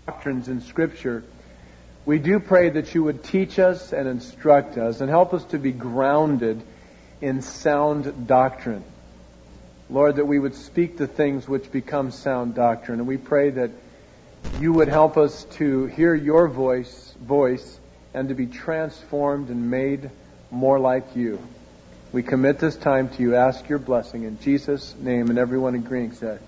doctrines in Scripture, we do pray that you would teach us and instruct us and help us to be grounded in sound doctrine. Lord, that we would speak the things which become sound doctrine. And we pray that you would help us to hear your voice and to be transformed and made more like you. We commit this time to you. Ask your blessing in Jesus' name, and everyone agreeing said.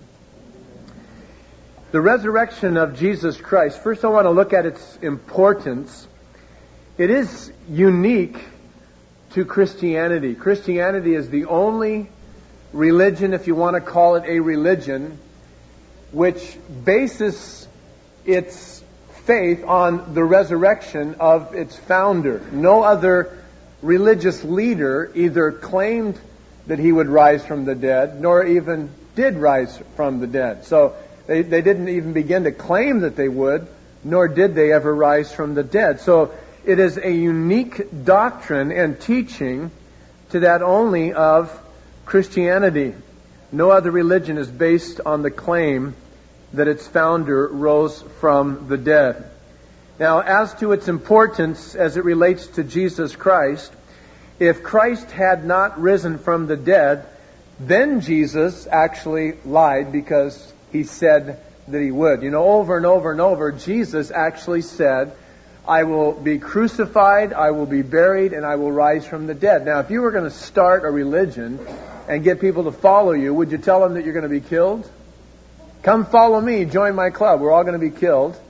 The resurrection of Jesus Christ. First I want to look at its importance. It is unique to Christianity. Christianity is the only religion, if you want to call it a religion, which bases its faith on the resurrection of its founder. No other religious leader either claimed that he would rise from the dead, nor even did rise from the dead. So they didn't even begin to claim that they would, nor did they ever rise from the dead. So it is a unique doctrine and teaching to that only of Christianity. No other religion is based on the claim that its founder rose from the dead. Now, as to its importance as it relates to Jesus Christ, if Christ had not risen from the dead, then Jesus actually lied because he said that he would. You know, over and over and over, Jesus actually said, I will be crucified, I will be buried, and I will rise from the dead. Now, if you were going to start a religion and get people to follow you, would you tell them that you're going to be killed? Come follow me, join my club, we're all going to be killed.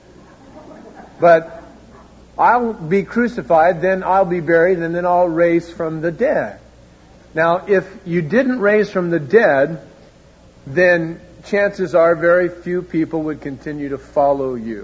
But I'll be crucified, then I'll be buried, and then I'll raise from the dead. Now, if you didn't raise from the dead, then chances are very few people would continue to follow you.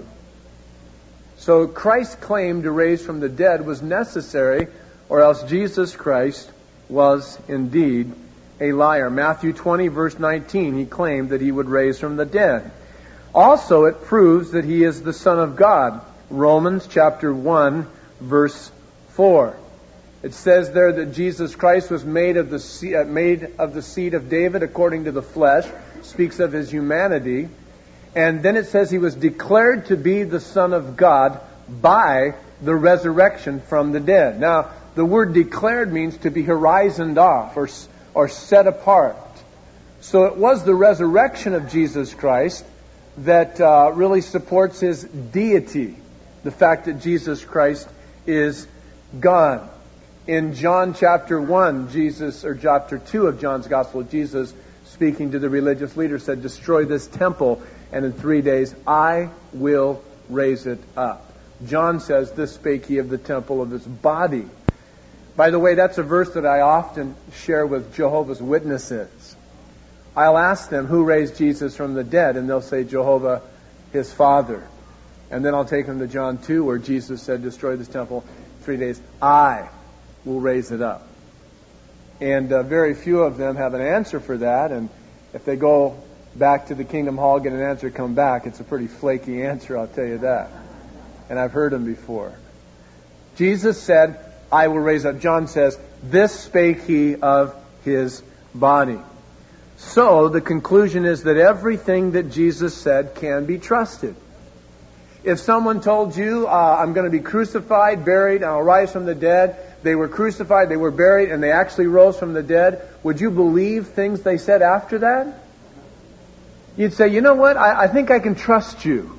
So Christ's claim to raise from the dead was necessary, or else Jesus Christ was indeed a liar. Matthew 20, verse 19, he claimed that he would raise from the dead. Also, it proves that he is the Son of God. Romans chapter 1, verse 4. It says there that Jesus Christ was made of the seed of David according to the flesh. Speaks of his humanity. And then it says he was declared to be the Son of God by the resurrection from the dead. Now, the word declared means to be horizoned off or set apart. So it was the resurrection of Jesus Christ that really supports his deity. The fact that Jesus Christ is God. In John chapter 1, chapter 2 of John's Gospel, Jesus, speaking to the religious leaders, said, destroy this temple, and in 3 days I will raise it up. John says, this spake he of the temple of his body. By the way, that's a verse that I often share with Jehovah's Witnesses. I'll ask them, who raised Jesus from the dead? And they'll say, Jehovah, his Father. And then I'll take them to John 2, where Jesus said, destroy this temple, 3 days, I will raise it up. And very few of them have an answer for that. And if they go back to the Kingdom Hall, get an answer, come back, it's a pretty flaky answer, I'll tell you that. And I've heard them before. Jesus said, I will raise up. John says, this spake he of his body. So the conclusion is that everything that Jesus said can be trusted. If someone told you, I'm going to be crucified, buried, and I'll rise from the dead, they were crucified, they were buried, and they actually rose from the dead, would you believe things they said after that? You'd say, you know what, I think I can trust you.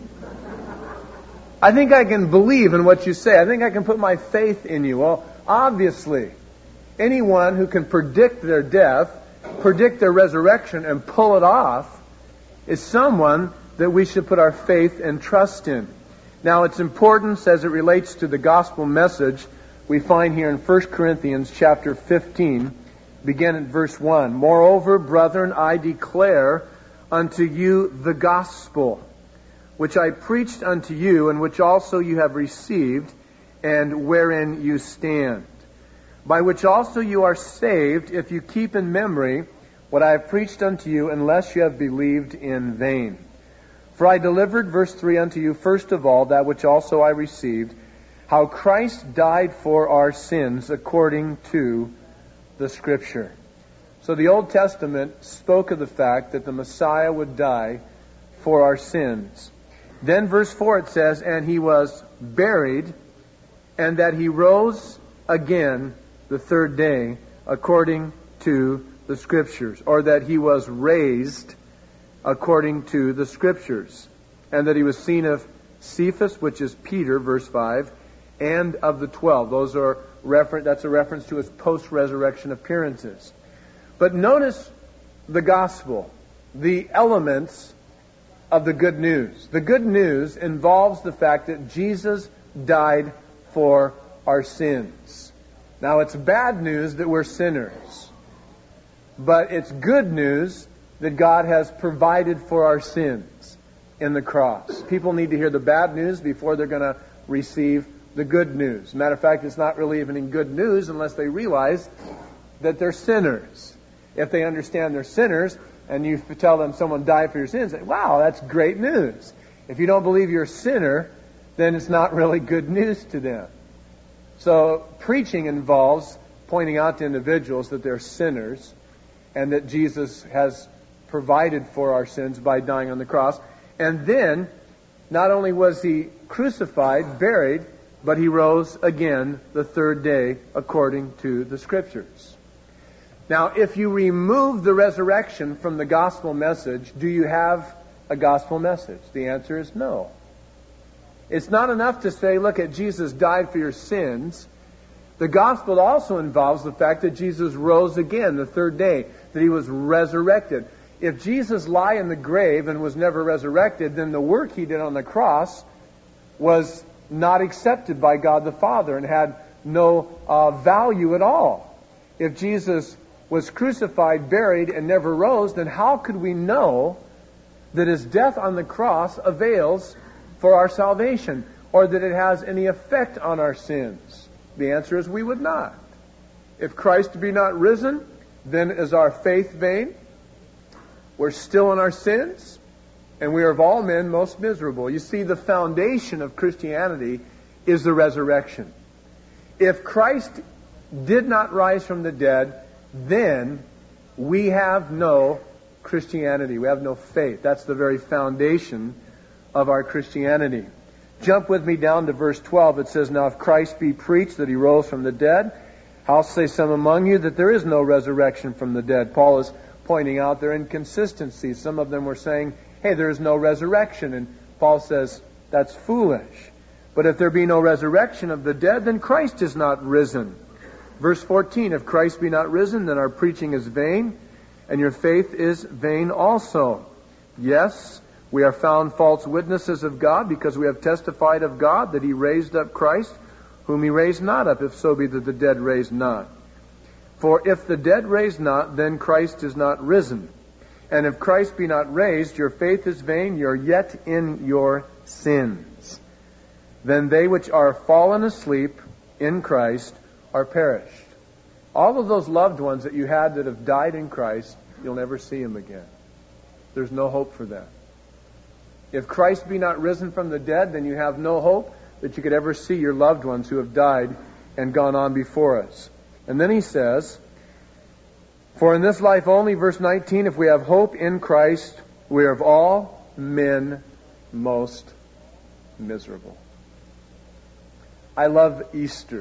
I think I can believe in what you say. I think I can put my faith in you. Well, obviously, anyone who can predict their death, predict their resurrection, and pull it off is someone that we should put our faith and trust in. Now, its importance as it relates to the gospel message, we find here in 1 Corinthians chapter 15, begin at verse 1. Moreover, brethren, I declare unto you the gospel, which I preached unto you, and which also you have received, and wherein you stand, by which also you are saved, if you keep in memory what I have preached unto you, unless you have believed in vain. For I delivered, verse 3, unto you first of all that which also I received, how Christ died for our sins according to the Scripture. So the Old Testament spoke of the fact that the Messiah would die for our sins. Then verse 4 it says, and he was buried, and that he rose again the third day, according to the Scriptures. Or that he was raised according to the Scriptures. And that he was seen of Cephas, which is Peter, verse 5, and of the 12. That's a reference to his post-resurrection appearances. But notice the gospel, the elements of the good news. The good news involves the fact that Jesus died for our sins. Now, it's bad news that we're sinners, but it's good news that God has provided for our sins in the cross. People need to hear the bad news before they're going to receive the good news. Matter of fact, it's not really even good news unless they realize that they're sinners. If they understand they're sinners, and you tell them someone died for your sins, wow, that's great news. If you don't believe you're a sinner, then it's not really good news to them. So preaching involves pointing out to individuals that they're sinners and that Jesus has provided for our sins by dying on the cross. And then, not only was he crucified, buried, but he rose again the third day according to the Scriptures. Now, if you remove the resurrection from the gospel message, do you have a gospel message? The answer is no. It's not enough to say, look, Jesus died for your sins. The gospel also involves the fact that Jesus rose again the third day, that he was resurrected. If Jesus lay in the grave and was never resurrected, then the work he did on the cross was not accepted by God the Father and had no value at all. If Jesus was crucified, buried, and never rose, then how could we know that his death on the cross avails for our salvation, or that it has any effect on our sins? The answer is we would not. If Christ be not risen, then is our faith vain. We're still in our sins, and we are of all men most miserable. You see, the foundation of Christianity is the resurrection. If Christ did not rise from the dead, then we have no Christianity. We have no faith. That's the very foundation of our Christianity. Jump with me down to verse 12. It says, now if Christ be preached that he rose from the dead, how say some among you that there is no resurrection from the dead? Paul is pointing out their inconsistencies. Some of them were saying, hey, there is no resurrection. And Paul says, that's foolish. But if there be no resurrection of the dead, then Christ is not risen. Verse 14, if Christ be not risen, then our preaching is vain, and your faith is vain also. Yes, we are found false witnesses of God, because we have testified of God that he raised up Christ, whom he raised not up, if so be that the dead raised not. For if the dead raised not, then Christ is not risen. And if Christ be not raised, your faith is vain, you are yet in your sins. Then they which are fallen asleep in Christ are perished. All of those loved ones that you had that have died in Christ, you'll never see them again. There's no hope for them. If Christ be not risen from the dead, then you have no hope that you could ever see your loved ones who have died and gone on before us. And then he says, for in this life only, verse 19, if we have hope in Christ, we are of all men most miserable. I love Easter.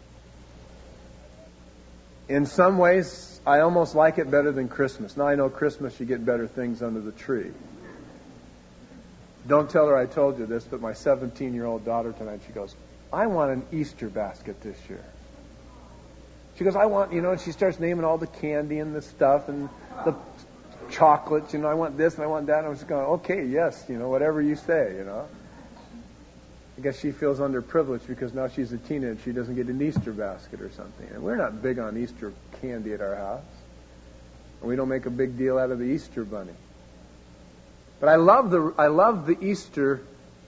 In some ways, I almost like it better than Christmas. Now I know Christmas you get better things under the tree. Don't tell her I told you this, but my 17-year-old daughter tonight, she goes, I want an Easter basket this year. She goes, I want, and she starts naming all the candy and the stuff and the chocolates, I want this and I want that. And I was going, okay, yes, whatever you say, I guess she feels underprivileged because now she's a teenager. She doesn't get an Easter basket or something. And we're not big on Easter candy at our house. And we don't make a big deal out of the Easter bunny. But I love the Easter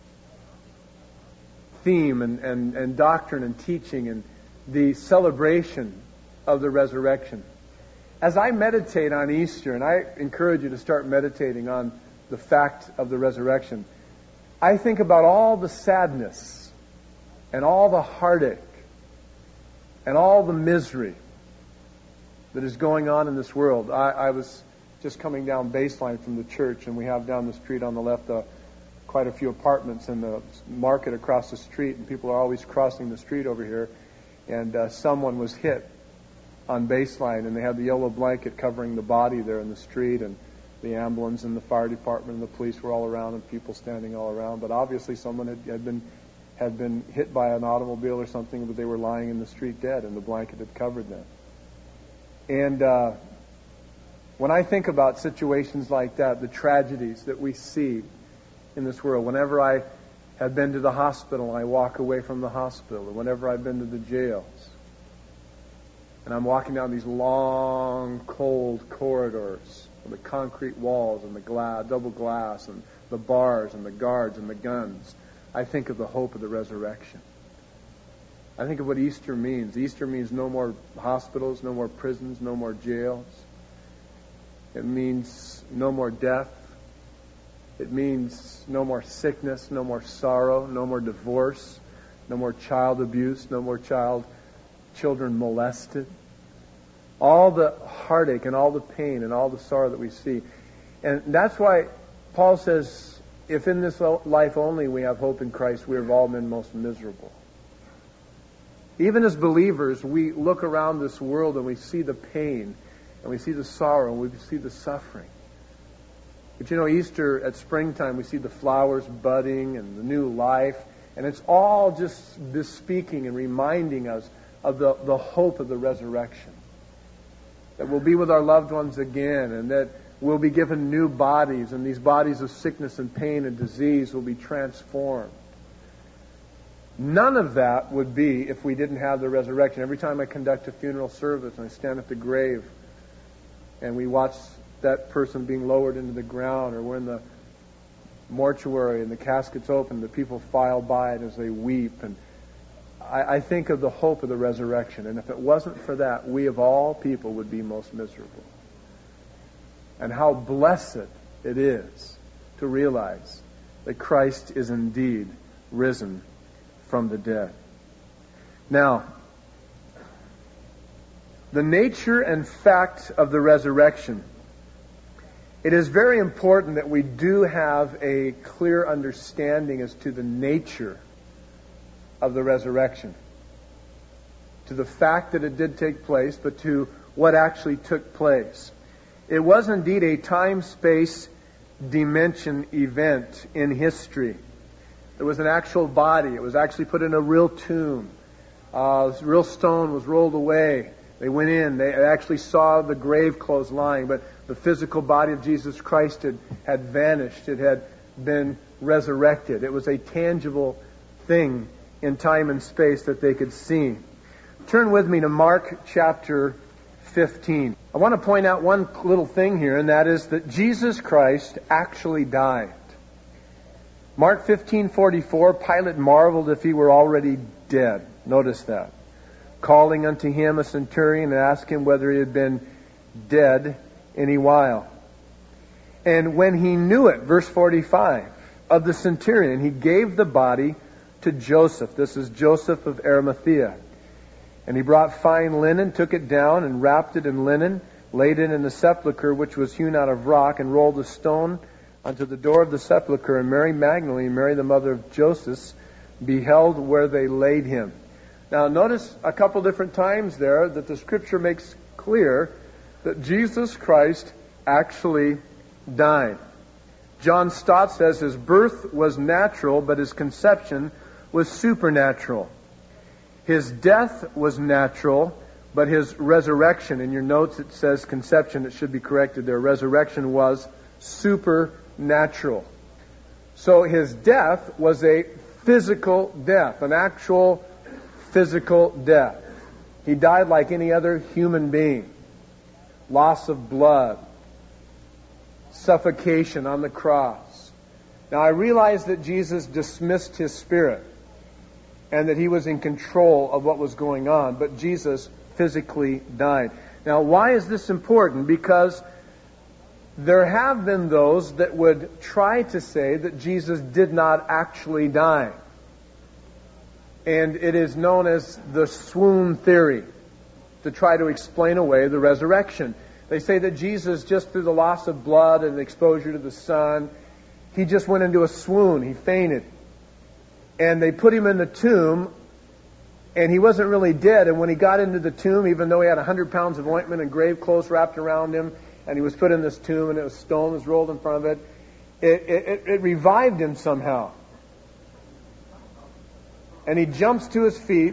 theme and doctrine and teaching and the celebration of the resurrection. As I meditate on Easter, and I encourage you to start meditating on the fact of the resurrection, I think about all the sadness and all the heartache and all the misery that is going on in this world. I was just coming down Baseline from the church, and we have down the street on the left a quite a few apartments in the market across the street, and people are always crossing the street over here. And someone was hit on Baseline, and they had the yellow blanket covering the body there in the street, and the ambulance and the fire department and the police were all around, and people standing all around. But obviously someone had been hit by an automobile or something, but they were lying in the street dead, and the blanket had covered them. And when I think about situations like that, the tragedies that we see in this world, whenever I have been to the hospital and I walk away from the hospital, or whenever I've been to the jails, and I'm walking down these long, cold corridors with the concrete walls and the double glass and the bars and the guards and the guns, I think of the hope of the resurrection. I think of what Easter means. Easter means no more hospitals, no more prisons, no more jails. It means no more death. It means no more sickness, no more sorrow, no more divorce, no more child abuse, no more children molested. All the heartache and all the pain and all the sorrow that we see. And that's why Paul says, if in this life only we have hope in Christ, we have all been most miserable. Even as believers, we look around this world and we see the pain, and we see the sorrow, and we see the suffering. But Easter at springtime, we see the flowers budding and the new life, and it's all just bespeaking and reminding us of the hope of the resurrection. That we'll be with our loved ones again, and that we'll be given new bodies, and these bodies of sickness and pain and disease will be transformed. None of that would be if we didn't have the resurrection. Every time I conduct a funeral service and I stand at the grave and we watch that person being lowered into the ground, or we're in the mortuary and the casket's open, the people file by it as they weep, and I think of the hope of the resurrection. And if it wasn't for that, we of all people would be most miserable. And how blessed it is to realize that Christ is indeed risen from the dead. Now, the nature and fact of the resurrection. It is very important that we do have a clear understanding as to the nature of the resurrection. To the fact that it did take place, but to what actually took place. It was indeed a time-space dimension event in history. There was an actual body. It was actually put in a real tomb. This real stone was rolled away. They went in. They actually saw the grave clothes lying, but the physical body of Jesus Christ had vanished. It had been resurrected. It was a tangible thing in time and space that they could see. Turn with me to Mark chapter 15. I want to point out one little thing here, and that is that Jesus Christ actually died. Mark 15:44, Pilate marveled if he were already dead. Notice that. Calling unto him a centurion and asked him whether he had been dead any while. And when he knew it, verse 45, of the centurion, he gave the body to Joseph. This is Joseph of Arimathea. And he brought fine linen, took it down, and wrapped it in linen, laid it in the sepulchre which was hewn out of rock, and rolled a stone unto the door of the sepulchre. And Mary Magdalene, Mary the mother of Joseph, beheld where they laid him. Now notice a couple different times there that the Scripture makes clear that Jesus Christ actually died. John Stott says his birth was natural, but his conception was supernatural. His death was natural, but his resurrection, in your notes it says conception, it should be corrected there. Resurrection was supernatural. So his death was a physical death, an actual physical death. He died like any other human being. Loss of blood, suffocation on the cross. Now I realize that Jesus dismissed his spirit and that he was in control of what was going on, but Jesus physically died. Now why is this important? Because there have been those that would try to say that Jesus did not actually die. And it is known as the swoon theory, to try to explain away the resurrection. They say that Jesus, just through the loss of blood and exposure to the sun, he just went into a swoon. He fainted. And they put him in the tomb, and he wasn't really dead. And when he got into the tomb, even though he had 100 pounds of ointment and grave clothes wrapped around him, and he was put in this tomb, and a stone was rolled in front of it, it revived him somehow. And he jumps to his feet.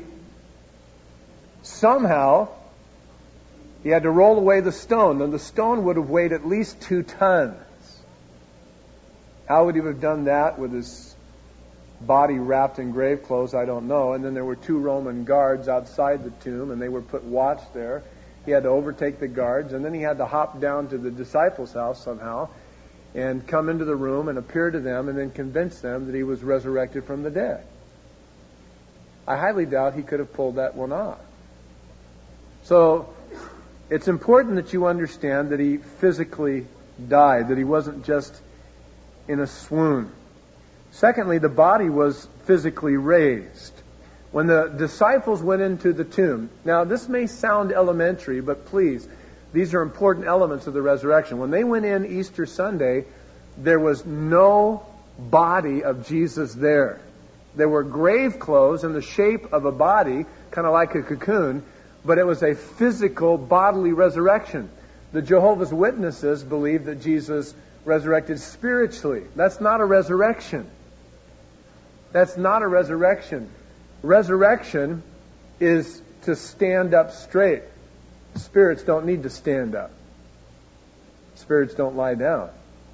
Somehow, he had to roll away the stone, and the stone would have weighed at least 2 tons. How would he have done that with his body wrapped in grave clothes? I don't know. And then there were 2 Roman guards outside the tomb, and they were put watch there. He had to overtake the guards, and then he had to hop down to the disciples' house somehow and come into the room and appear to them and then convince them that he was resurrected from the dead. I highly doubt he could have pulled that one off. So it's important that you understand that he physically died, that he wasn't just in a swoon. Secondly, the body was physically raised. When the disciples went into the tomb, now this may sound elementary, but please, these are important elements of the resurrection. When they went in Easter Sunday, there was no body of Jesus there. There were grave clothes in the shape of a body, kind of like a cocoon, but it was a physical, bodily resurrection. The Jehovah's Witnesses believe that Jesus resurrected spiritually. That's not a resurrection. That's not a resurrection. Resurrection is to stand up straight. Spirits don't need to stand up. Spirits don't lie down.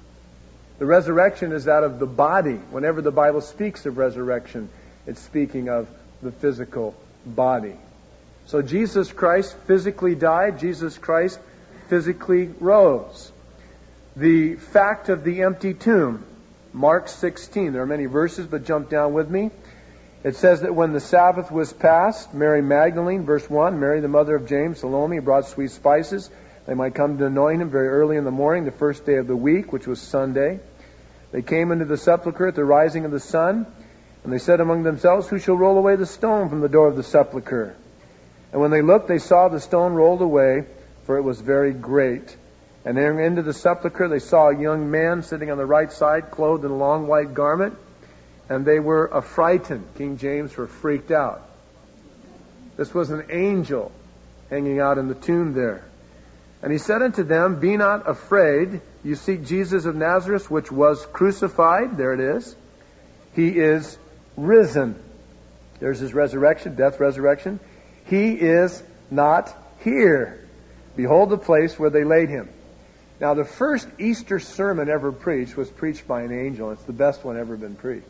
The resurrection is that of the body. Whenever the Bible speaks of resurrection, it's speaking of the physical body. So Jesus Christ physically died. Jesus Christ physically rose. The fact of the empty tomb, Mark 16. There are many verses, but jump down with me. It says that when the Sabbath was past, Mary Magdalene, verse 1, Mary the mother of James, Salome, brought sweet spices. They might come to anoint him very early in the morning, the first day of the week, which was Sunday. They came into the sepulchre at the rising of the sun, and they said among themselves, "Who shall roll away the stone from the door of the sepulchre?" And when they looked, they saw the stone rolled away, for it was very great. And entering into the sepulchre, they saw a young man sitting on the right side, clothed in a long white garment, and they were affrighted. King James were freaked out. This was an angel hanging out in the tomb there. And he said unto them, "Be not afraid. You seek Jesus of Nazareth, which was crucified." There it is. He is risen. There's his resurrection, death, resurrection. He is not here. Behold the place where they laid him. Now, the first Easter sermon ever preached was preached by an angel. It's the best one ever been preached.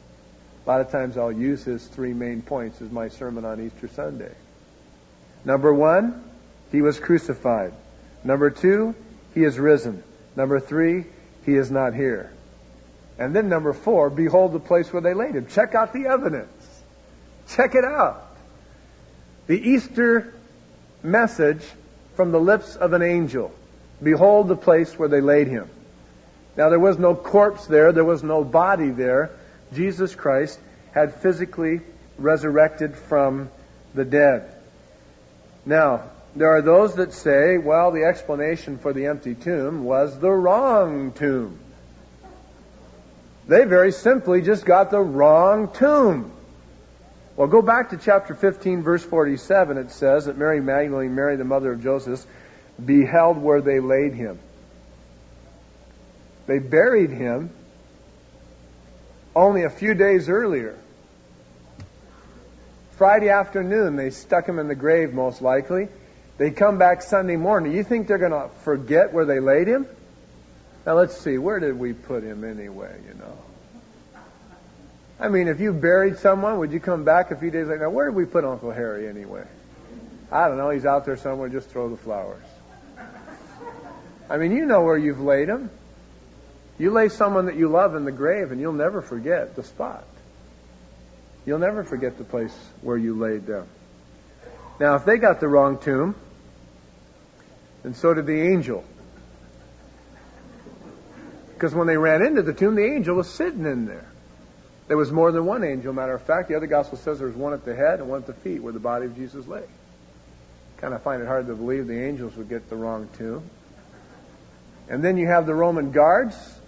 A lot of times I'll use his 3 main points as my sermon on Easter Sunday. Number 1, he was crucified. Number 2, he is risen. Number 3, he is not here. And then number 4, behold the place where they laid him. Check out the evidence. Check it out. The Easter message from the lips of an angel. Behold the place where they laid him. Now, there was no corpse there. There was no body there. Jesus Christ had physically resurrected from the dead. Now, there are those that say, well, the explanation for the empty tomb was the wrong tomb. They very simply just got the wrong tomb. Well, go back to chapter 15, verse 47. It says that Mary Magdalene, Mary the mother of Joseph, beheld where they laid him. They buried him only a few days earlier. Friday afternoon, they stuck him in the grave, most likely. They come back Sunday morning. You think they're going to forget where they laid him? Now, let's see. Where did we put him anyway, I mean, if you buried someone, would you come back a few days later? Now, where did we put Uncle Harry anyway? I don't know. He's out there somewhere. Just throw the flowers. I mean, you know where you've laid him. You lay someone that you love in the grave, and you'll never forget the spot. You'll never forget the place where you laid them. Now, if they got the wrong tomb, then so did the angel. Because when they ran into the tomb, the angel was sitting in there. There was more than one angel, matter of fact. The other gospel says there was one at the head and one at the feet where the body of Jesus lay. Kind of find it hard to believe the angels would get the wrong tomb. And then you have the Roman guards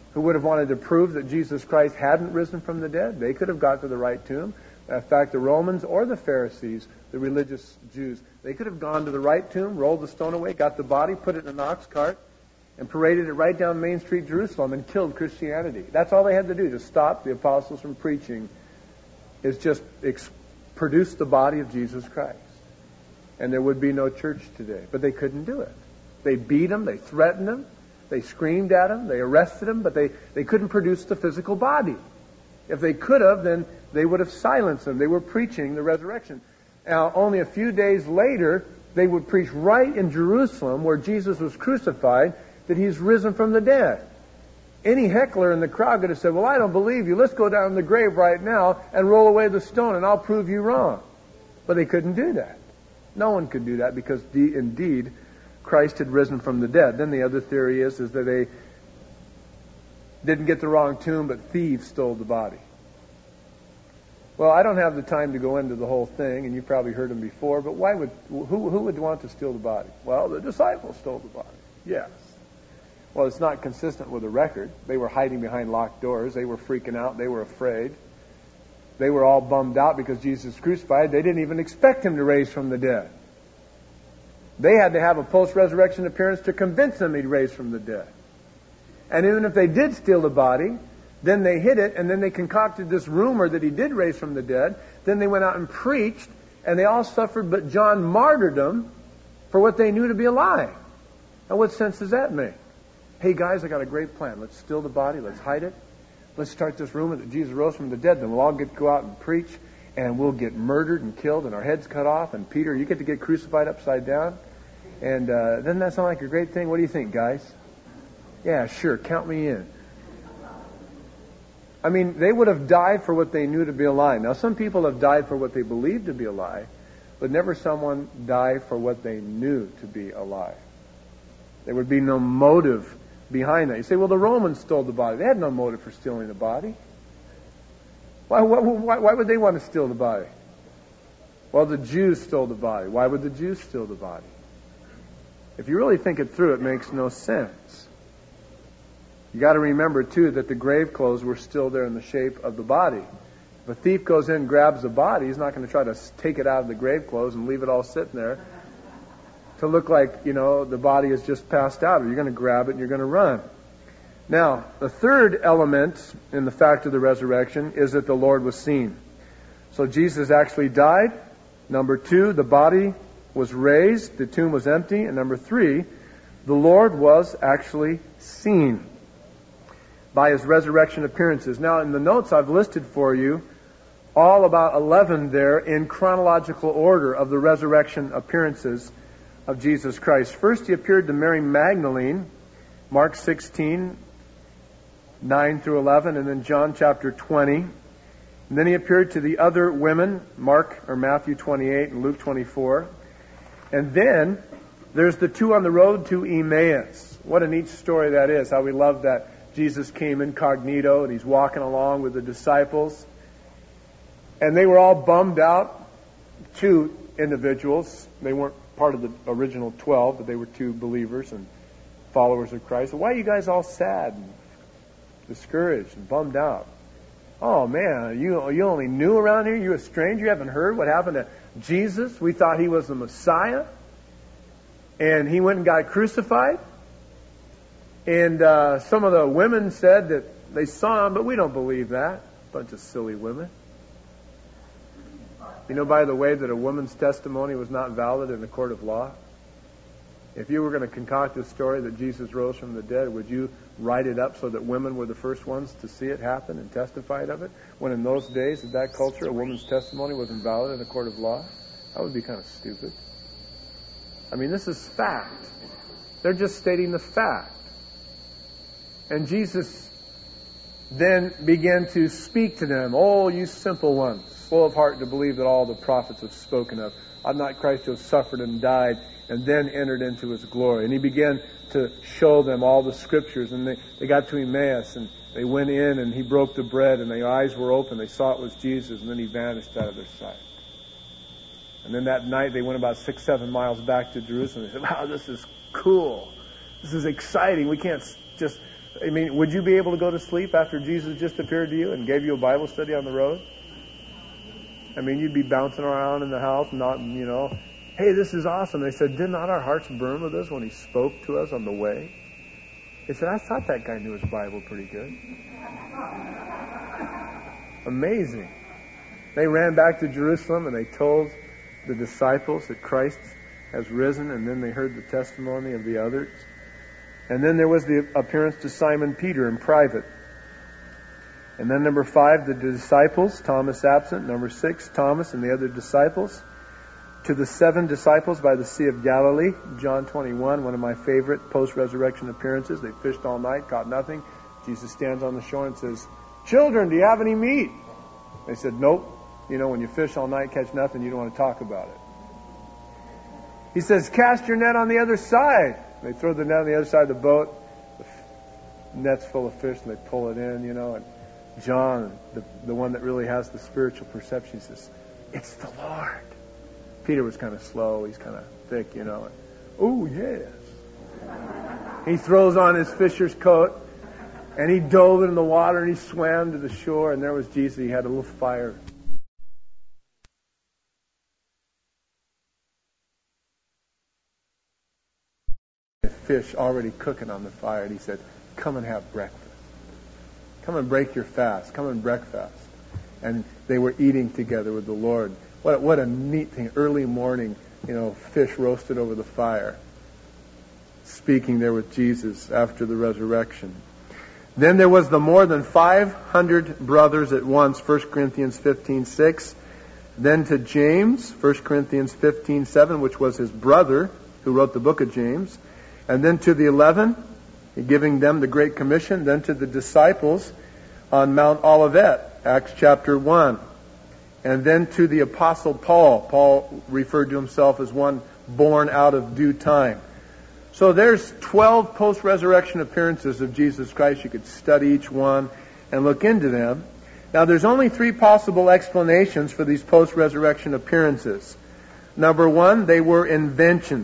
who would have wanted to prove that Jesus Christ hadn't risen from the dead. They could have got to the right tomb. In fact, the Romans or the Pharisees, the religious Jews, they could have gone to the right tomb, rolled the stone away, got the body, put it in an ox cart, and paraded it right down Main Street, Jerusalem, and killed Christianity. That's all they had to do to stop the apostles from preaching, is just produce the body of Jesus Christ. And there would be no church today. But they couldn't do it. They beat him, they threatened him, they screamed at him, they arrested him, but they couldn't produce the physical body. If they could have, then they would have silenced him. They were preaching the resurrection. Now, only a few days later, they would preach right in Jerusalem, where Jesus was crucified, that he's risen from the dead. Any heckler in the crowd could have said, well, I don't believe you. Let's go down in the grave right now and roll away the stone, and I'll prove you wrong. But they couldn't do that. No one could do that, because indeed Christ had risen from the dead. Then the other theory is that they didn't get the wrong tomb, but thieves stole the body. Well, I don't have the time to go into the whole thing, and you've probably heard them before, but who would want to steal the body? Well, the disciples stole the body. Yes. Well, it's not consistent with the record. They were hiding behind locked doors. They were freaking out. They were afraid. They were all bummed out because Jesus was crucified. They didn't even expect him to raise from the dead. They had to have a post-resurrection appearance to convince them he'd raised from the dead. And even if they did steal the body, then they hid it, and then they concocted this rumor that he did raise from the dead. Then they went out and preached, and they all suffered but John martyrdom for what they knew to be a lie. Now, what sense does that make? Hey, guys, I got a great plan. Let's steal the body. Let's hide it. Let's start this rumor that Jesus rose from the dead. Then we'll all go out and preach, and we'll get murdered and killed, and our heads cut off. And Peter, you get to get crucified upside down. And doesn't that sound like a great thing? What do you think, guys? Yeah, sure. Count me in. I mean, they would have died for what they knew to be a lie. Now, some people have died for what they believed to be a lie, but never someone died for what they knew to be a lie. There would be no motive behind that. You say, well, the Romans stole the body. They had no motive for stealing the body. Why would they want to steal the body? Well, the Jews stole the body. Why would the Jews steal the body? If you really think it through, it makes no sense. You got to remember, too, that the grave clothes were still there in the shape of the body. If a thief goes in and grabs the body, he's not going to try to take it out of the grave clothes and leave it all sitting there to look like, the body is just passed out. You're going to grab it and you're going to run. Now, the third element in the fact of the resurrection is that the Lord was seen. So Jesus actually died. Number 2, the body was raised. The tomb was empty. And number 3, the Lord was actually seen by his resurrection appearances. Now, in the notes I've listed for you, all about 11 there in chronological order of the resurrection appearances of Jesus Christ. First, he appeared to Mary Magdalene, Mark 16, 9 through 11, and then John chapter 20. And then he appeared to the other women, Matthew 28 and Luke 24. And then there's the 2 on the road to Emmaus. What a neat story that is, how we love that Jesus came incognito and he's walking along with the disciples. And they were all bummed out. 2 individuals. They weren't part of the original 12, but they were 2 believers and followers of Christ. Why are you guys all sad and discouraged and bummed out? Oh man, you only new around here? You're a stranger? You haven't heard what happened to Jesus? We thought he was the Messiah. And he went and got crucified. And some of the women said that they saw him, but we don't believe that. Bunch of silly women. You know, by the way, that a woman's testimony was not valid in a court of law? If you were going to concoct a story that Jesus rose from the dead, would you write it up so that women were the first ones to see it happen and testify of it? When in those days, in that culture, a woman's testimony wasn't valid in a court of law? That would be kind of stupid. I mean, this is fact. They're just stating the fact. And Jesus then began to speak to them. Oh, you simple ones, full of heart to believe that all the prophets have spoken of. Ought not Christ to have suffered and died and then entered into his glory? And he began to show them all the scriptures. And they got to Emmaus and they went in and he broke the bread and their eyes were open. They saw it was Jesus, and then he vanished out of their sight. And then that night they went about 6-7 miles back to Jerusalem. They said, wow, this is cool. This is exciting. We can't just I mean, would you be able to go to sleep after Jesus just appeared to you and gave you a Bible study on the road? I mean, you'd be bouncing around in the house, not, hey, this is awesome. They said, did not our hearts burn with us when he spoke to us on the way? They said, I thought that guy knew his Bible pretty good. Amazing. They ran back to Jerusalem and they told the disciples that Christ has risen, and then they heard the testimony of the others. And then there was the appearance to Simon Peter in private. And then number 5, the disciples, Thomas absent. Number 6, Thomas and the other disciples. To the 7 disciples by the Sea of Galilee, John 21, one of my favorite post-resurrection appearances. They fished all night, caught nothing. Jesus stands on the shore and says, children, do you have any meat? They said, nope. When you fish all night, catch nothing, you don't want to talk about it. He says, cast your net on the other side. They throw the net on the other side of the boat. The net's full of fish, and they pull it in, and John, the one that really has the spiritual perception, says, it's the Lord. Peter was kind of slow. He's kind of thick, And, oh, yes. He throws on his fisher's coat, and he dove into the water, and he swam to the shore, and there was Jesus. He had a little fire. Fish already cooking on the fire, and he said, come and have breakfast. Come and break your fast. Come and breakfast. And they were eating together with the Lord. What a neat thing. Early morning, fish roasted over the fire. Speaking there with Jesus after the resurrection. Then there was the more than 500 brothers at once, 1 Corinthians 15:6. Then to James, 1 Corinthians 15:7, which was his brother who wrote the book of James. And then to the 11, giving them the Great Commission. Then to the disciples on Mount Olivet, Acts chapter 1. And then to the Apostle Paul. Paul referred to himself as one born out of due time. So there's 12 post-resurrection appearances of Jesus Christ. You could study each one and look into them. Now there's only 3 possible explanations for these post-resurrection appearances. Number 1, they were inventions.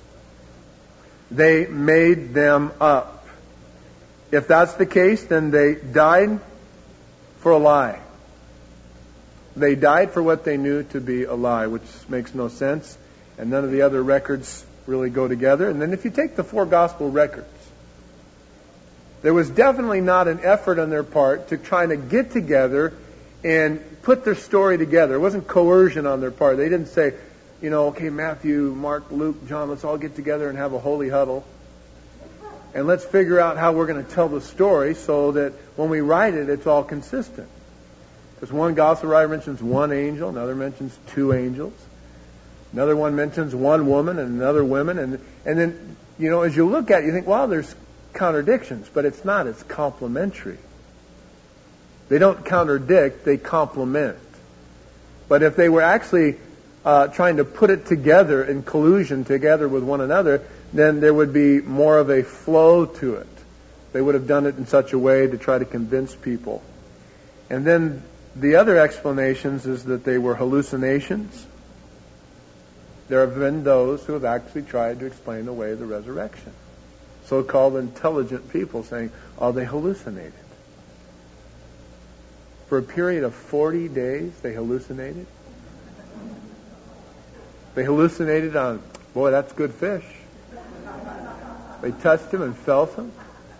They made them up. If that's the case, then they died for a lie. They died for what they knew to be a lie, which makes no sense. And none of the other records really go together. And then if you take the 4 gospel records, there was definitely not an effort on their part to try to get together and put their story together. It wasn't coercion on their part. They didn't say, okay, Matthew, Mark, Luke, John, let's all get together and have a holy huddle. And let's figure out how we're going to tell the story so that when we write it, it's all consistent. Because one gospel writer mentions 1 angel, another mentions 2 angels. Another one mentions 1 woman and another woman. And then, as you look at it, you think, well, there's contradictions. But it's not. It's complementary. They don't contradict. They complement. But if they were actually trying to put it together in collusion together with one another, then there would be more of a flow to it. They would have done it in such a way to try to convince people. And then the other explanations is that they were hallucinations. There have been those who have actually tried to explain away the resurrection. So-called intelligent people saying, oh, they hallucinated. For a period of 40 days, they hallucinated. They hallucinated on, boy, that's good fish. They touched him and felt him.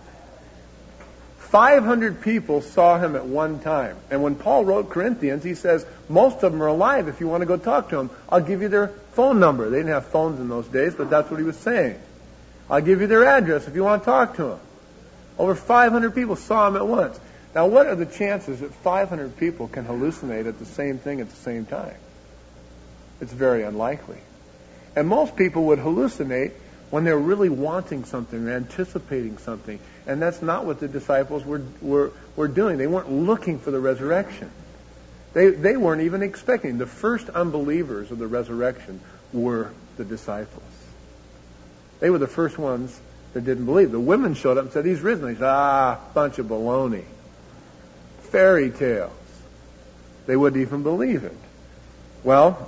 500 people saw him at one time. And when Paul wrote Corinthians, he says, most of them are alive. If you want to go talk to them, I'll give you their phone number. They didn't have phones in those days, but that's what he was saying. I'll give you their address if you want to talk to them. Over 500 people saw him at once. Now, what are the chances that 500 people can hallucinate at the same thing at the same time? It's very unlikely. And most people would hallucinate when they're really wanting something or anticipating something. And that's not what the disciples were doing. They weren't looking for the resurrection. They weren't even expecting. The first unbelievers of the resurrection were the disciples. They were the first ones that didn't believe. The women showed up and said, he's risen. They said, bunch of baloney. Fairy tales. They wouldn't even believe it. Well,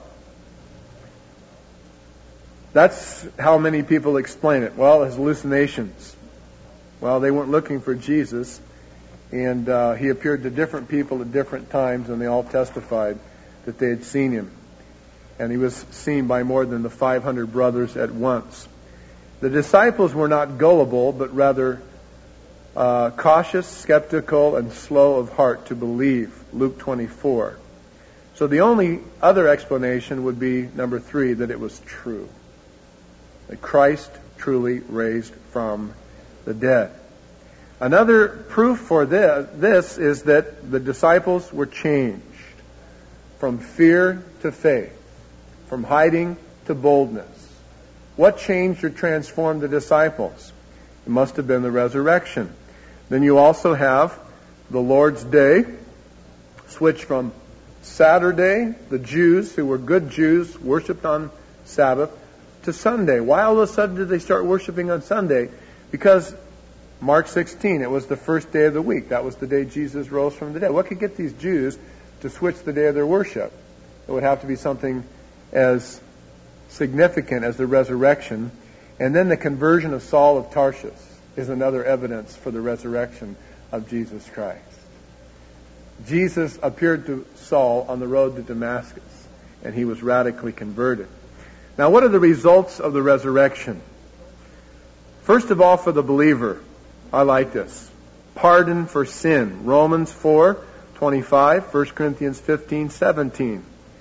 that's how many people explain it. Well, as hallucinations. Well, they weren't looking for Jesus, and he appeared to different people at different times, and they all testified that they had seen him. And he was seen by more than the 500 brothers at once. The disciples were not gullible, but rather cautious, skeptical, and slow of heart to believe. Luke 24. So the only other explanation would be number 3, that it was true. That Christ truly raised from the dead. Another proof for this is that the disciples were changed from fear to faith, from hiding to boldness. What changed or transformed the disciples? It must have been the resurrection. Then you also have the Lord's Day, switched from Saturday, the Jews, who were good Jews, worshipped on Sabbath, to Sunday. Why all of a sudden did they start worshiping on Sunday? Because Mark 16, it was the first day of the week. That was the day Jesus rose from the dead. What could get these Jews to switch the day of their worship? It would have to be something as significant as the resurrection. And then the conversion of Saul of Tarsus is another evidence for the resurrection of Jesus Christ. Jesus appeared to Saul on the road to Damascus, and he was radically converted. Now, what are the results of the resurrection? First of all, for the believer, I like this. Pardon for sin. Romans 4:25, 1 Corinthians 15:17.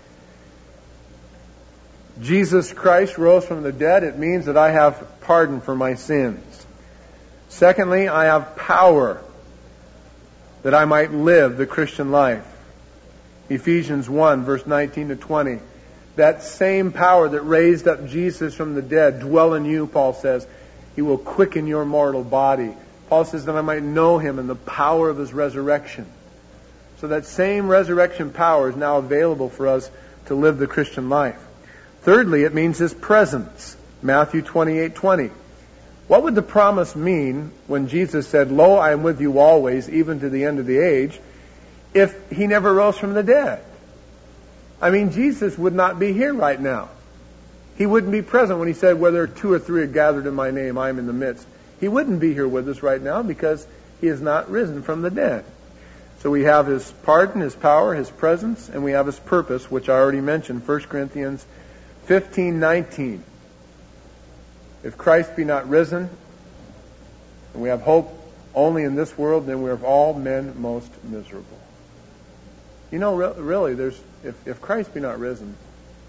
Jesus Christ rose from the dead. It means that I have pardon for my sins. Secondly, I have power that I might live the Christian life. Ephesians 1, verse 19 to 20. That same power that raised up Jesus from the dead dwell in you, Paul says. He will quicken your mortal body. Paul says that I might know Him in the power of His resurrection. So that same resurrection power is now available for us to live the Christian life. Thirdly, it means His presence. Matthew 28:20. What would the promise mean when Jesus said, "Lo, I am with you always, even to the end of the age," if He never rose from the dead? I mean, Jesus would not be here right now. He wouldn't be present when He said, "Whether 2 or 3 are gathered in my name, I am in the midst." He wouldn't be here with us right now because He is not risen from the dead. So we have His pardon, His power, His presence, and we have His purpose, which I already mentioned, 1 Corinthians 15:19. If Christ be not risen, and we have hope only in this world, then we are of all men most miserable. You know, really, if Christ be not risen,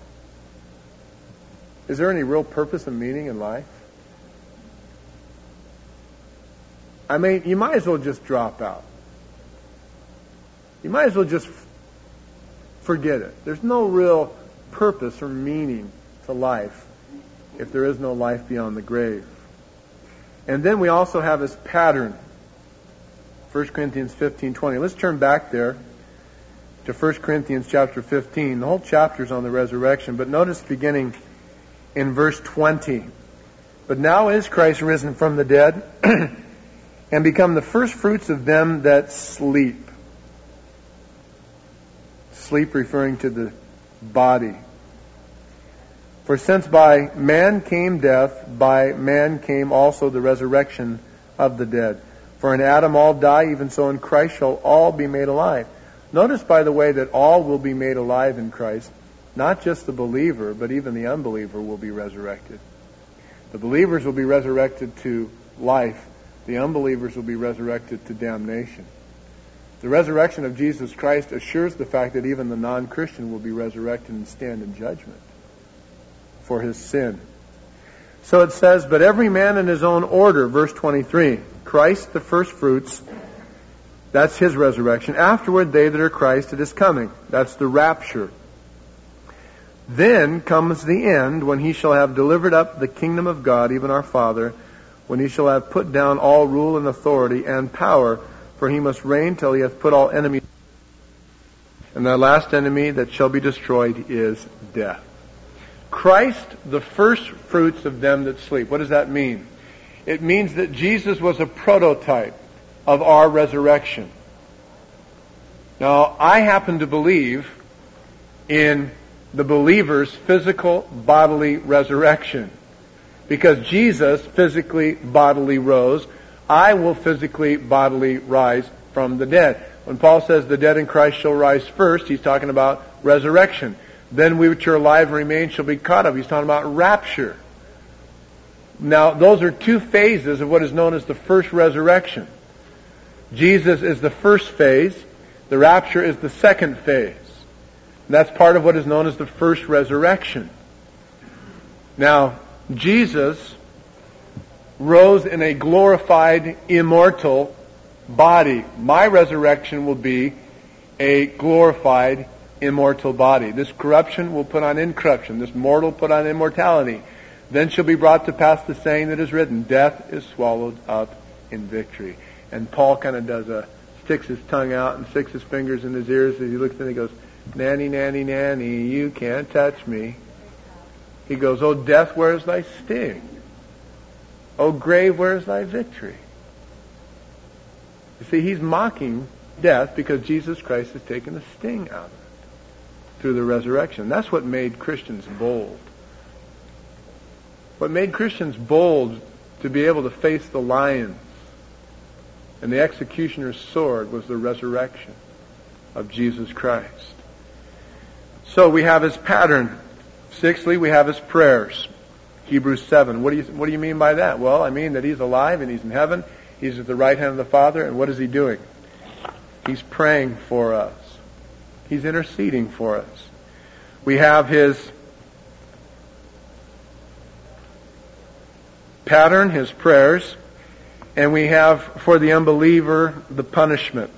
is there any real purpose and meaning in life? I mean, you might as well just drop out. You might as well just forget it. There's no real purpose or meaning to life if there is no life beyond the grave. And then we also have His pattern. 1 Corinthians 15:20. Let's turn back there to 1 Corinthians chapter 15. The whole chapter is on the resurrection, but notice beginning in verse 20. But now is Christ risen from the dead and become the first fruits of them that sleep. Sleep referring to the body. For since by man came death, by man came also the resurrection of the dead. For in Adam all die, even so in Christ shall all be made alive. Notice, by the way, that all will be made alive in Christ. Not just the believer, but even the unbeliever will be resurrected. The believers will be resurrected to life. The unbelievers will be resurrected to damnation. The resurrection of Jesus Christ assures the fact that even the non-Christian will be resurrected and stand in judgment for his sin. So it says, but every man in his own order, verse 23. Christ the first fruits, that's His resurrection. Afterward, they that are Christ at His coming. That's the rapture. Then comes the end, when He shall have delivered up the kingdom of God, even our Father, when He shall have put down all rule and authority and power, for He must reign till He hath put all enemies. And the last enemy that shall be destroyed is death. Christ, the first fruits of them that sleep. What does that mean? It means that Jesus was a prototype of our resurrection. Now, I happen to believe in the believer's physical, bodily resurrection. Because Jesus physically, bodily rose. I will physically, bodily rise from the dead. When Paul says the dead in Christ shall rise first, he's talking about resurrection. Then we which are alive and remain shall be caught up. He's talking about rapture. Now, those are two phases of what is known as the first resurrection. Jesus is the first phase. The rapture is the second phase. And that's part of what is known as the first resurrection. Now, Jesus rose in a glorified, immortal body. My resurrection will be a glorified, immortal body. This corruption will put on incorruption. This mortal put on immortality. Then shall be brought to pass the saying that is written, death is swallowed up in victory. And Paul kind of sticks his tongue out and sticks his fingers in his ears as he looks in and he goes, nanny, nanny, nanny, you can't touch me. He goes, O death, where is thy sting? O grave, where is thy victory? You see, he's mocking death because Jesus Christ has taken the sting out of it through the resurrection. That's what made Christians bold. What made Christians bold to be able to face the lions and the executioner's sword was the resurrection of Jesus Christ. So we have his pattern. Sixthly, we have his prayers. Hebrews 7. What do you mean by that? Well, I mean that he's alive and he's in heaven. He's at the right hand of the Father. And what is he doing? He's praying for us. He's interceding for us. We have his pattern, his prayers, and we have for the unbeliever the punishment.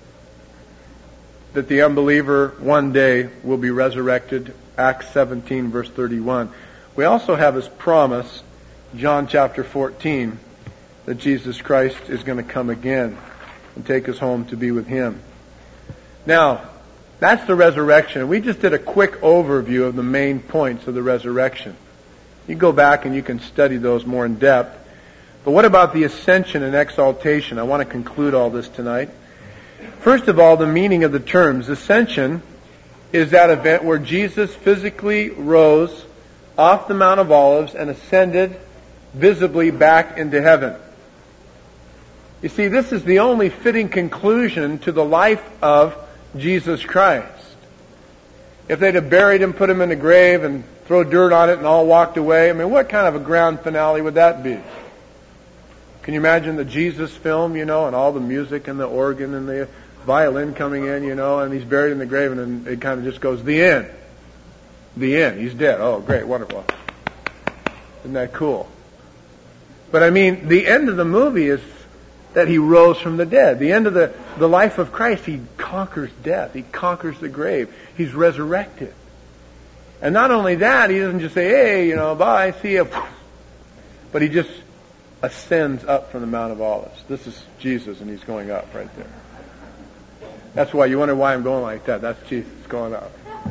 That the unbeliever one day will be resurrected. Acts 17 verse 31. We also have his promise, John chapter 14, that Jesus Christ is going to come again and take us home to be with him. Now, that's the resurrection. We just did a quick overview of the main points of the resurrection. You can go back and you can study those more in depth. But what about the ascension and exaltation? I want to conclude all this tonight. First of all, the meaning of the terms. Ascension is that event where Jesus physically rose off the Mount of Olives and ascended visibly back into heaven. You see, this is the only fitting conclusion to the life of Jesus Christ. If they'd have buried him, put him in a grave, and throw dirt on it and all walked away, I mean, what kind of a grand finale would that be? Can you imagine the Jesus film, and all the music and the organ and the violin coming in, and he's buried in the grave, and then it kind of just goes, the end. The end. He's dead. Oh, great, wonderful. Isn't that cool? But I mean, the end of the movie is that he rose from the dead. The end of the life of Christ, he conquers death. He conquers the grave. He's resurrected. And not only that, he doesn't just say, hey, bye, see you. But he just ascends up from the Mount of Olives. This is Jesus, and he's going up right there. That's why you wonder why I'm going like that. That's Jesus going up.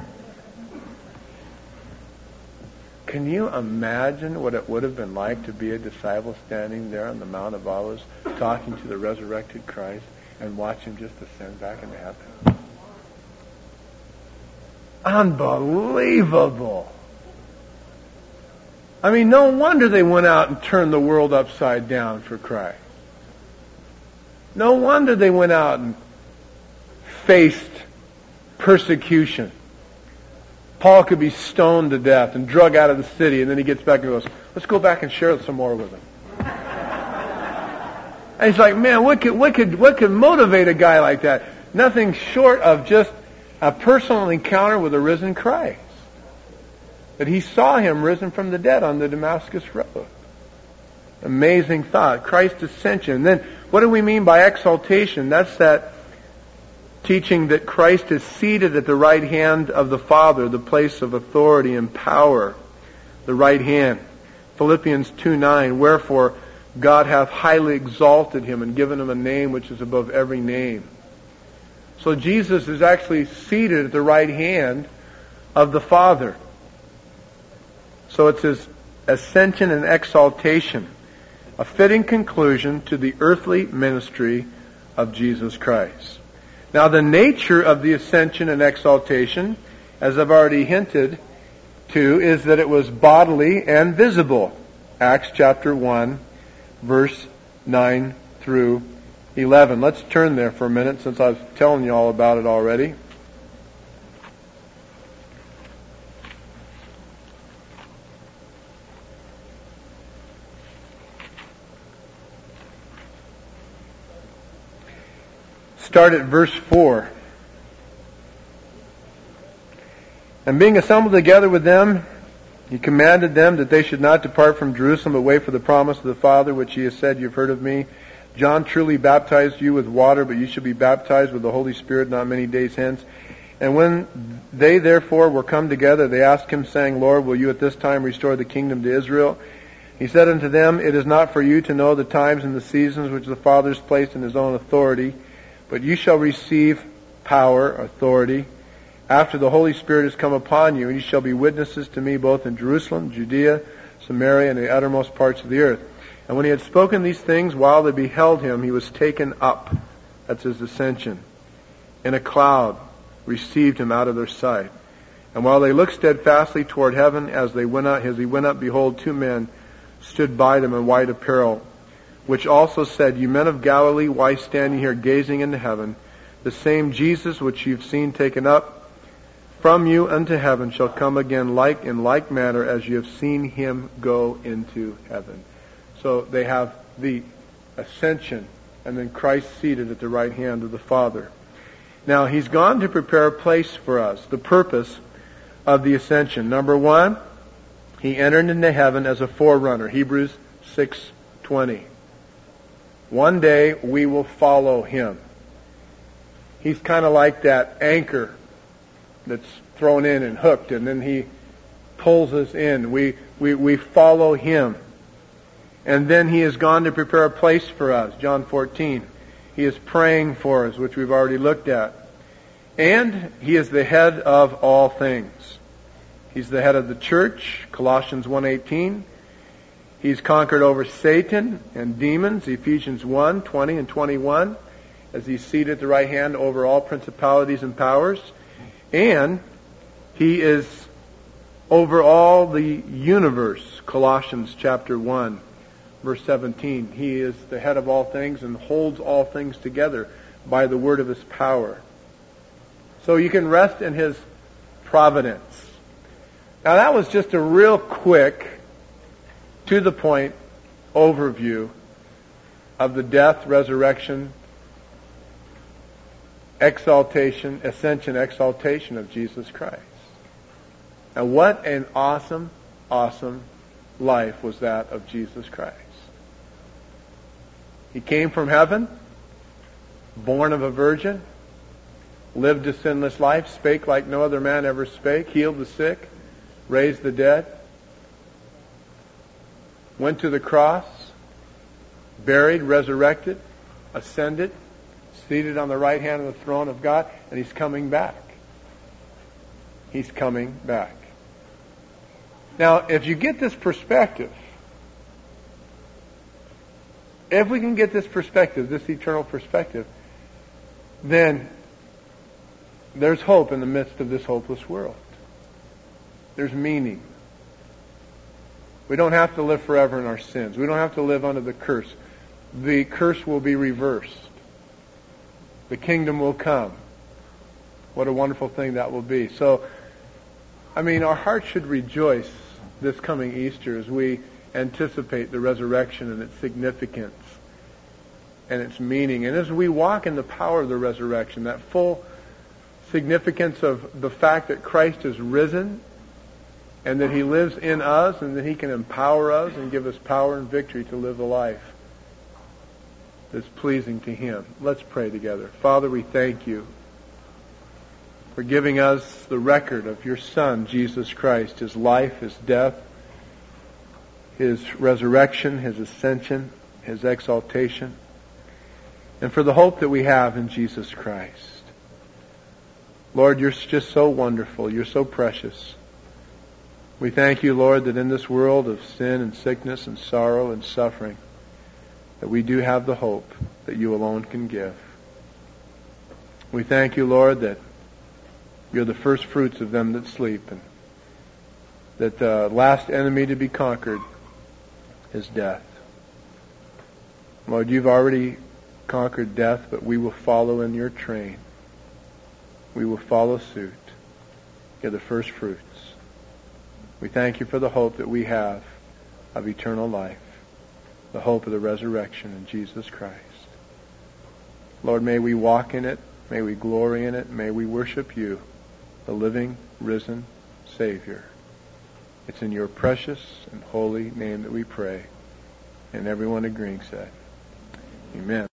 Can you imagine what it would have been like to be a disciple standing there on the Mount of Olives talking to the resurrected Christ and watch him just ascend back into heaven? Unbelievable. I mean, no wonder they went out and turned the world upside down for Christ. No wonder they went out and faced persecution. Paul could be stoned to death and drug out of the city, and then he gets back and goes, let's go back and share some more with him. And he's like, man, what could motivate a guy like that? Nothing short of just a personal encounter with a risen Christ. That he saw him risen from the dead on the Damascus road. Amazing thought. Christ's ascension. And then, what do we mean by exaltation? That's that teaching that Christ is seated at the right hand of the Father, the place of authority and power, the right hand. Philippians 2:9, wherefore God hath highly exalted him and given him a name which is above every name. So Jesus is actually seated at the right hand of the Father. So it's his ascension and exaltation, a fitting conclusion to the earthly ministry of Jesus Christ. Now, the nature of the ascension and exaltation, as I've already hinted to, is that it was bodily and visible. Acts chapter 1, verse 9 through 11. Let's turn there for a minute since I was telling you all about it already. Start at verse 4. And being assembled together with them, he commanded them that they should not depart from Jerusalem, but wait for the promise of the Father, which he has said, you've heard of me. John truly baptized you with water, but you shall be baptized with the Holy Spirit not many days hence. And when they therefore were come together, they asked him, saying, Lord, will you at this time restore the kingdom to Israel? He said unto them, it is not for you to know the times and the seasons which the Father has placed in his own authority, but you shall receive power, authority, after the Holy Spirit has come upon you, and you shall be witnesses to me both in Jerusalem, Judea, Samaria, and the uttermost parts of the earth. And when he had spoken these things, while they beheld him, he was taken up. That's his ascension. And a cloud received him out of their sight. And while they looked steadfastly toward heaven, as he went up, behold, two men stood by them in white apparel, which also said, you men of Galilee, why stand ye here gazing into heaven? The same Jesus which you've seen taken up from you unto heaven shall come again in like manner as you have seen him go into heaven. So they have the ascension and then Christ seated at the right hand of the Father. Now he's gone to prepare a place for us. The purpose of the ascension. Number one, he entered into heaven as a forerunner. Hebrews 6:20. One day we will follow him. He's kind of like that anchor that's thrown in and hooked, and then he pulls us in. We follow him. And then he has gone to prepare a place for us. John 14. He is praying for us, which we've already looked at. And he is the head of all things. He's the head of the church, Colossians 1:18. He's conquered over Satan and demons, Ephesians 1:20 and 21, as he's seated at the right hand over all principalities and powers. And he is over all the universe, Colossians chapter 1, verse 17. He is the head of all things and holds all things together by the word of his power. So you can rest in his providence. Now that was just a real quick, to the point overview of the death, resurrection, exaltation, ascension, exaltation of Jesus Christ. And what an awesome, awesome life was that of Jesus Christ. He came from heaven, born of a virgin, lived a sinless life, spake like no other man ever spake, healed the sick, raised the dead, went to the cross, buried, resurrected, ascended, seated on the right hand of the throne of God, and he's coming back. He's coming back. Now, if you get this perspective, if we can get this perspective, this eternal perspective, then there's hope in the midst of this hopeless world. There's meaning. We don't have to live forever in our sins. We don't have to live under the curse. The curse will be reversed. The kingdom will come. What a wonderful thing that will be. So, our hearts should rejoice this coming Easter as we anticipate the resurrection and its significance and its meaning. And as we walk in the power of the resurrection, that full significance of the fact that Christ is risen and that he lives in us and that he can empower us and give us power and victory to live a life that's pleasing to him. Let's pray together. Father, we thank you for giving us the record of your Son, Jesus Christ, his life, his death, his resurrection, his ascension, his exaltation, and for the hope that we have in Jesus Christ. Lord, you're just so wonderful. You're so precious. We thank you, Lord, that in this world of sin and sickness and sorrow and suffering, that we do have the hope that you alone can give. We thank you, Lord, that you're the first fruits of them that sleep, and that the last enemy to be conquered is death. Lord, you've already conquered death, but we will follow in your train. We will follow suit. You're the first fruits. We thank you for the hope that we have of eternal life, the hope of the resurrection in Jesus Christ. Lord, may we walk in it. May we glory in it. May we worship you, the living, risen Savior. It's in your precious and holy name that we pray. And everyone agreeing said, Amen.